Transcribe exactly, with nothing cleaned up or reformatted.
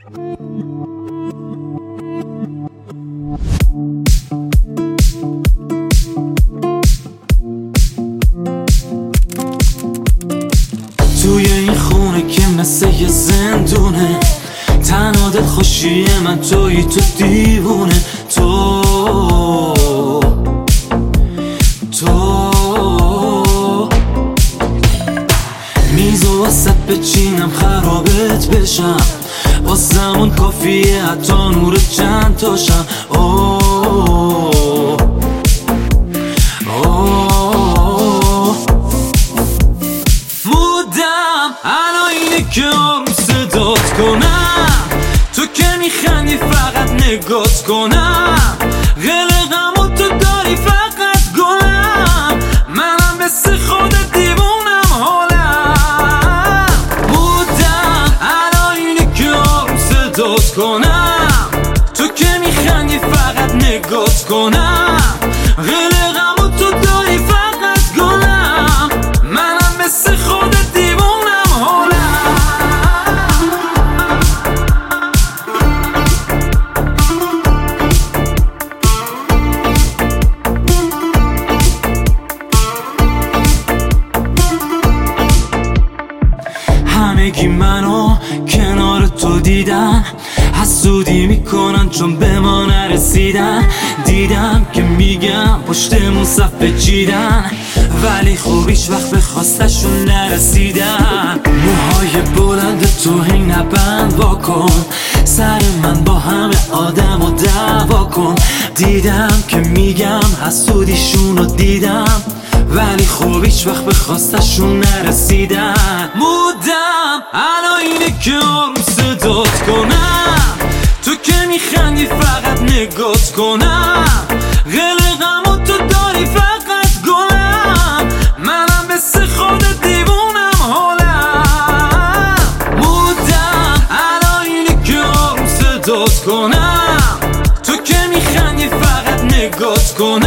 توی این خونه که مثل یه زندونه، تنها دل خوشی من توی تو دیوونه. تو تو میزو واسه بچینم خرابت بشم، واسمون کافیه حتی نور چند تاشم. اوه اوه مودم الان اینه که آروم صدات کنم، تو که میخندی فقط نگات کنم، قلقم و تو داری فقط گلم، منم مثل خودت دیوونم حالم. مودم الان اینه که آروم صدات کنم، تو که میخندی فقط نگات کنم، قلقم و تو داری فقط گلم، منم مثل خودت دیوونم حالم. همگی منو کنار تو دیدن، حسودی میکنن چون به ما نرسیدن. دیدم که میگم پشتمون صفحه چیدن، ولی خوب هیچ وقت به خواستشون نرسیدن. موهای بلند تو هی نبند واکن، سر من با همه آدم و دعوا کن. دیدم که میگم حسودیشونو دیدم، ولی خوب هیچ وقت به خواستشون نرسیدن. مودم الان اینه که آروم صدات کنم، تو که میخندی فقط نگات کنم، قلقم و تو داری فقط گلم، منم مثل خودت دیوونم حالم. مودم الان اینه که آروم صدات کنم، تو که میخندی فقط نگات کنم،